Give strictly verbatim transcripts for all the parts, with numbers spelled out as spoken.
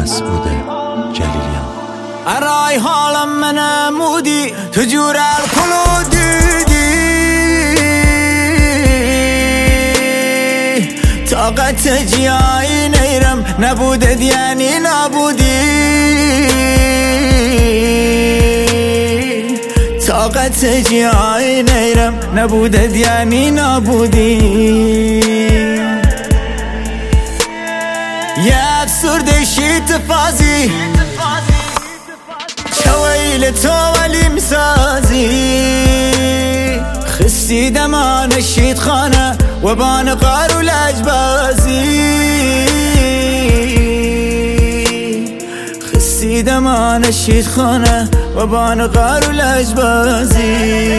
مسعود جلیلیان. ارای حالم من مودی تو جور الکلو دیدی، طاقت جیایی نیرم نبودد یعنی نبودی، طاقت جیایی نیرم نبودد یعنی نبودی. یه افسرده شیط فازی چویل تو ولی مسازی، خستی دمان شیط خانه و بان قار و لجبازی، خستی دمان شیط خانه و بان قار و لجبازی.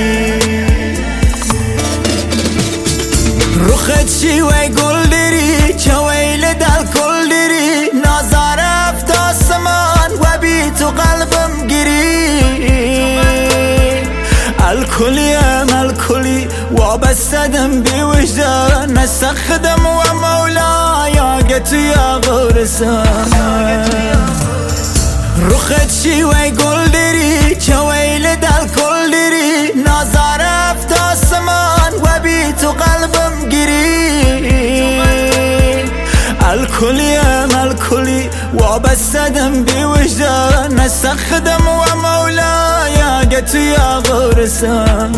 رخت شی و گل دری چویل دل کل دری، نازار افت آسمان و بی تو قلبم گیری. الکلیم الکلی وابستدم بی وجدان، نسخدم و مولایا گتو یا غورسان. رخت شی و گل دری چویل دل کل دری، نازار افت آسمان و بی تو قلبم گیری. الکلیم الکلی وابستدم بی وجدان، نسخدم و مولایا گتو یا غورسان.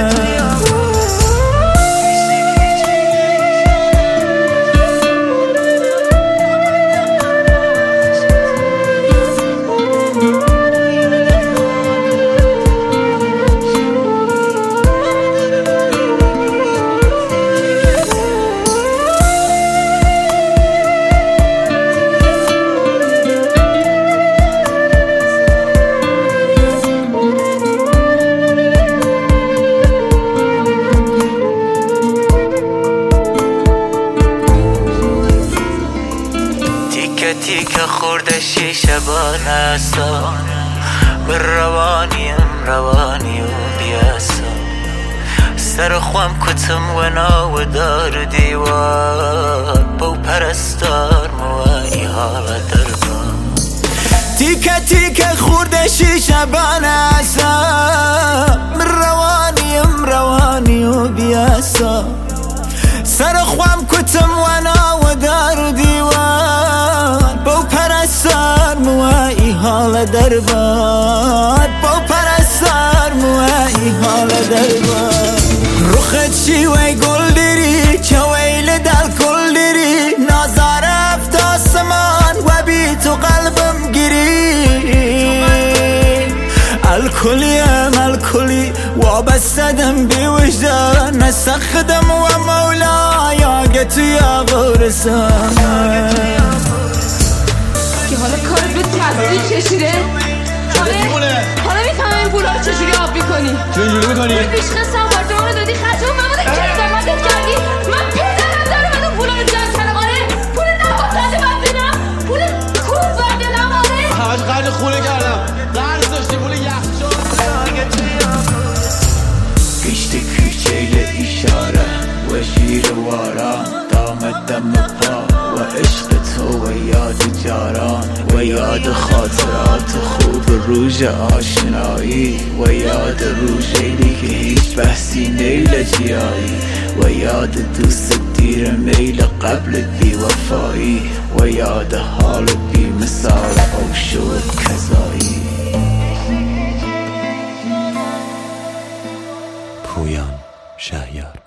تیکه خورده شیشه بانستا، بر روانیم روانی و بیاسا. سر خوام کتم و ناو دار دیوار، بو پرستار موانی حال دربان. تیکه تیکه خورده شیشه بانستا، بر روانیم روانی و بیاسا. سر خوام کتم و ناو دار دیوار، بو پرستار موایی حال دربار، بو پرستار موایی حال دربار. رخت شی و گل دری چویل دل کل دری، نازار افت آسمان و بی تو قلبم گیری. الکلیم الکلی وابستدم بی وجدان، نسخدم و مولایا گتو یا غورسان. که حالا کارت به تصدیق کشیده، حالا میفهمم این پولا رو چجوری آب میکنی. چجوری میکنی؟ من بیشنستم آپارتمان رو دادی خرجم، من بوده که خدمتت کردی. من پدرم دارم من اون پولا رو جمع کردم. آره پول نباید من بدم، پول خوب بردلم. آره همش قرد خونه کردم، قرض داشتی پول یخچال. گشت کوچه اشاره و شیر واران، دامت دم پا و عشق تو و یاد جاران، و یاد خاطرات خوب روز آشنایی، و یاد روزی که هیچ بحثی نیل جیایی، و یاد دوست دیر میل قبل بی وفایی، و یاد حال بی مثال او شد کذایی. پویان شهیار.